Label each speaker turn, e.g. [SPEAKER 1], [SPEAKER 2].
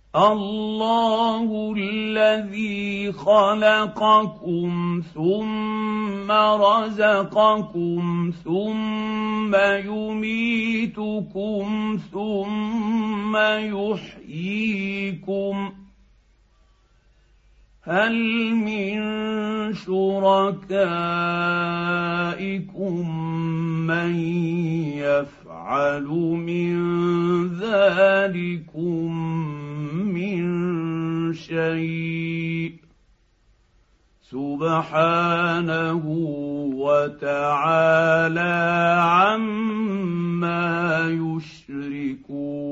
[SPEAKER 1] الله الذي خلقكم ثم رزقكم ثم يميتكم ثم يحييكم هل من شركائكم من يفعل من ذلكم من شيء سبحانه وتعالى عما يشركون.